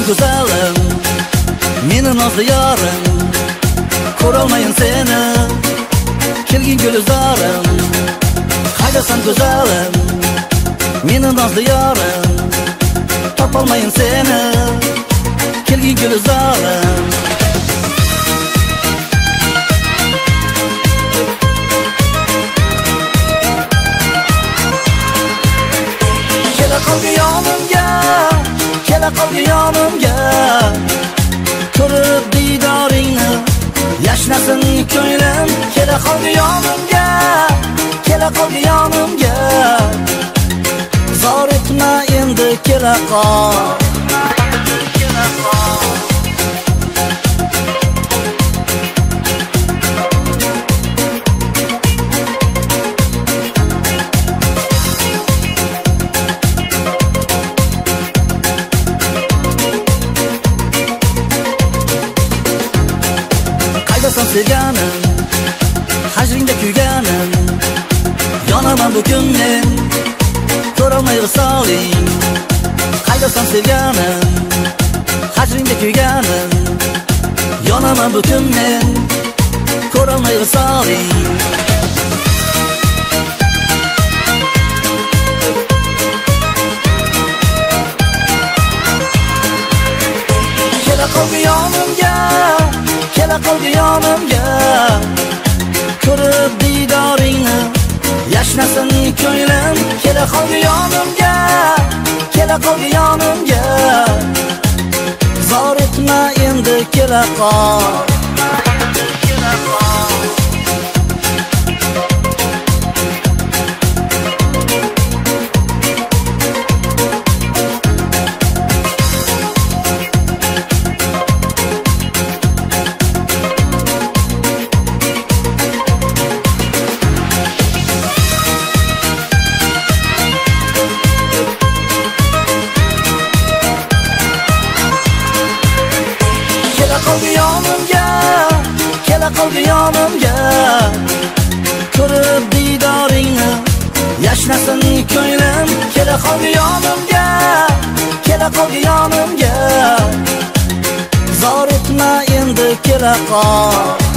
go'zalim, meni nozli yorim, ko'rolmayin seni, kelgin gulzorim. Qaydasan go'zalim, meni nozli yorim, topolmayin seni, kelgin gulzorim. Qoldi yonimga, kela qoldi yonimga, ko'rib didoringni, yashnasin ko'nglim. Kela qoldi yonimga, kela qoldi yonimga, zor etma endi kela qol. Qaydasan sevganim, hajringda kuyganim, yonaman bu kun men, ko'rolmay visoling. Qaydasan sevganim, hajringda kuyganim, yonaman bu kun men, ko'rolmay visoling. Kela qoldi yonimga, kela qoldi yonimga, ko'rib didoringni, yashnasin ko'nglim. Kela qoldi yonimga, kela qoldi yonimga, zor etma endi kela qol. Kela qoldi yonimga, kela qoldi yonimga, ko'rib didoringni, yashnasin ko'nglim. Kela qoldi yonimga, kela qoldi yonimga, zor etma endi kela qol.